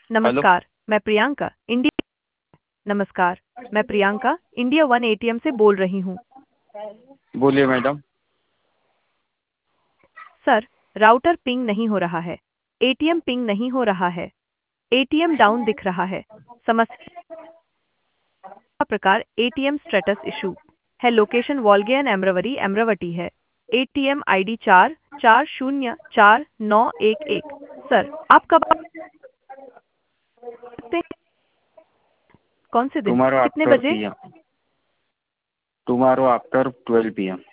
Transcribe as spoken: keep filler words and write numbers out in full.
Hello. नमस्कार, मैं Priyanka India नमस्कार, मैं प्रियंका इंडिया वन एटीएम से बोल रही हूँ। बोलिए मैडम। सर, राउटर पिंग नहीं हो रहा है। एटीएम पिंग नहीं हो रहा है। एटीएम डाउन दिख रहा है। समस्या का प्रकार एटीएम स्टेटस इशू है। लोकेशन वॉल्गेन एम्रवरी एम्रवटी है। एटीएम आईडी चार चार शून्य चार नौ एक एक। सर, आप कब आ सकते हैं? कौन से दिन? टुमारो कितने आफ्टर बजे? P M tomorrow after twelve P M